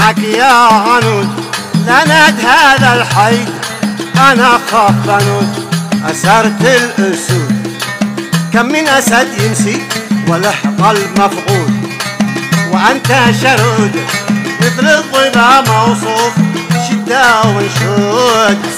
معك يا عنود لند هذا الحي، أنا خاف بنود أسرت الأسود. كم من أسد يمشي والحق المفقود، وأنت شرود مثل الضبا موصوف شدة ونشود.